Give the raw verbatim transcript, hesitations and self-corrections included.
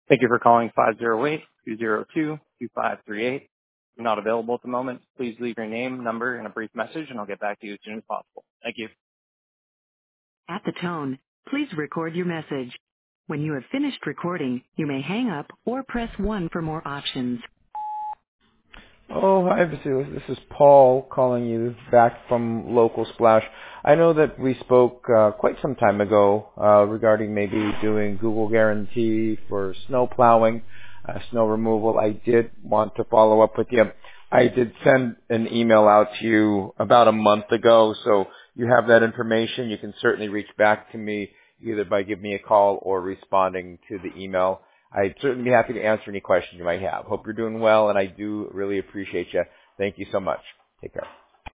Thank you for calling five zero eight, two zero two, two five three eight. If you're not available at the moment, please leave your name, number, and a brief message, and I'll get back to you as soon as possible. Thank you. At the tone, please record your message. When you have finished recording, you may hang up or press one for more options. Oh, hi, Vasilis. This is Paul calling you back from Local Splash. I know that we spoke uh, quite some time ago uh, regarding maybe doing Google Guarantee for snow plowing, uh, snow removal. I did want to follow up with you. I did send an email out to you about a month ago, so you have that information. You can certainly reach back to me either by giving me a call or responding to the email. I'd certainly be happy to answer any questions you might have. Hope you're doing well, and I do really appreciate you. Thank you so much. Take care.